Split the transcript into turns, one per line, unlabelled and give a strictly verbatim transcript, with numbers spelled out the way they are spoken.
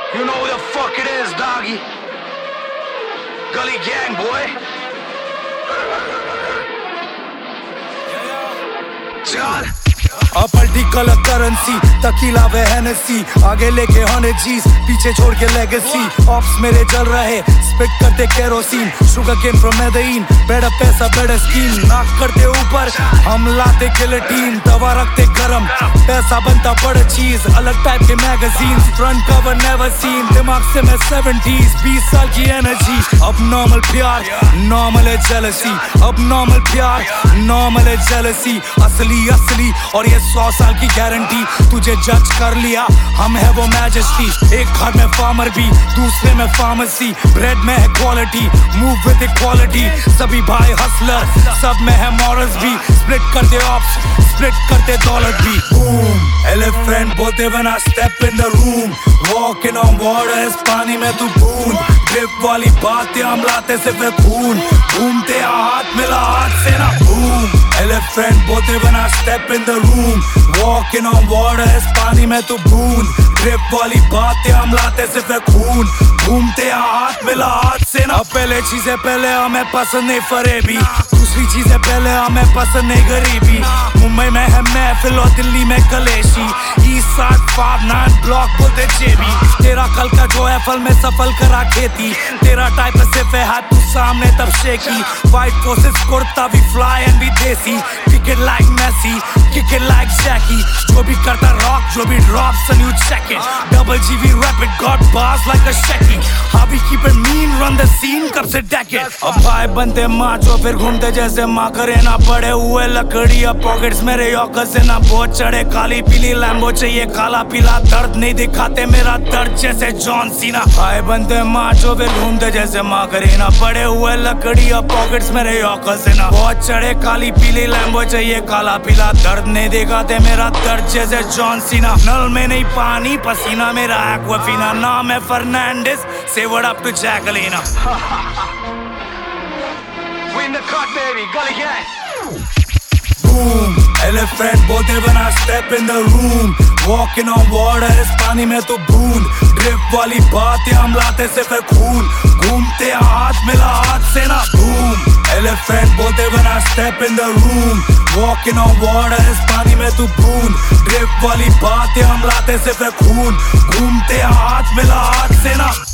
You know who the fuck it is, doggy. Gully gang, boy. John.
अपल्टी colour currency tequila वे Hennessy आगे लेके hundred जीस पीछे छोड़ के लेगेसी ऑप्स मेरे जल रहे स्पिट करते kerosene sugar cane from Medellin बेड़ा पैसा बेड़ा स्कीम नाक करते ऊपर हम लाते गिलेटीन दवा रखते गरम पैसा बनता बड़ा चीज अलग टाइप के magazine front cover never seen दिमाग से मैं सेवेंटीज़ बीस साल की एनर्जी अब नॉर्मल प्यार नॉर्मल है जेलसी अब नॉर्मल प्यार नॉर्मल है जेलसी असली असली और ये सौ साल की गारंटी तुझे जज कर लिया हम है वो मैजेस्टी एक घर में फार्मर भी दूसरे में फार्मेसी ब्रेड में है क्वालिटी मूव विद इक्वालिटी सभी भाई हसलर सब में है मॉरल्स भी स्प्लिट करते ऑप्स स्प्लिट करते दौलत भी बूम एलिफेंट बोलते when I step in the room walking on water इस पानी में तू बूंद ड्रिप वाली बातें हम लाते से फिर खून घूमते हाथ मिला हाथ से ना बूम एलिफेंट बोलते when I step in the room walking on water इस पानी में तू बूंद ड्रिप वाली बातें हम लाते से फिर खून घूमते हाथ मिला हाथ से ना पहले चीजें पहले हमें पसंद नहीं फरेबी दूसरी चीजें पहले हमें पसंद नहीं गरीबी मुंबई में है महफिल और दिल्ली में कलेशी east side five nine block बोलते जेबी तेरा कल का जो है फल में सफल करा खेती तेरा टाइप सिर्फ है हाथ तू सामने तब शेकी वाइट फोर्सेस कुर्ता भी फ्लाई एंड भी desi kick it like Messi kick it like Jackie जो भी करता रॉक जो भी drop salute check it double G we rap it got bars like a shaky how we keep it mean run the scene कब से decade अब भाई बनते माचो फिर घूमते जैसे माँ करे ना पड़े हुए लकड़ियाँ पॉकेट्स मेरे यॉकर से ना बहुत चढ़े काली पीली लैम्बो चाहिए काला पीला दर्द नहीं दिखाते मेरा दर्द जैसे जॉन सीना भाई बनते माचो फिर घूमते जैसे माँ करे ना पड़े हुए लकड़ियाँ पॉकेट्स मेरे यॉकर से ना बहुत चढ़े काली पीली लैम्बो चाहिए काला पीला दर्द नहीं दिखाते मेरा दर्द जैसे जॉन सीना नल में नहीं पानी पसीना मेरा एक्वाफीना नाम है फर्नांडिस से what up to Jacqueline
We in the cut, baby. Gully gang.
Boom, elephant बोलते when I step in the room walking on water इस पानी में तो बूंद ड्रिप वाली बातें हम लाते से फिर खून घूमते हाथ मिला हाथ से ना boom elephant बोलते when I step in the room walking on water इस पानी में तो बूंद ड्रिप वाली बातें हम लाते से फिर खून घूमते हाथ मिला हाथ से ना